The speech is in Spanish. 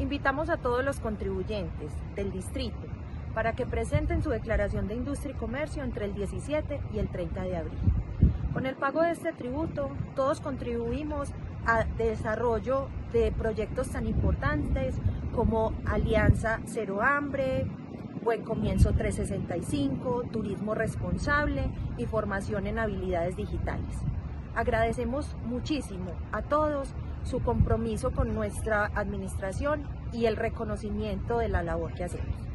Invitamos a todos los contribuyentes del distrito para que presenten su declaración de industria y comercio entre el 17 y el 30 de abril. Con el pago de este tributo, todos contribuimos al desarrollo de proyectos tan importantes como Alianza Cero Hambre, Buen Comienzo 365, Turismo Responsable y Formación en Habilidades Digitales. Agradecemos muchísimo a todos su compromiso con nuestra administración y el reconocimiento de la labor que hacemos.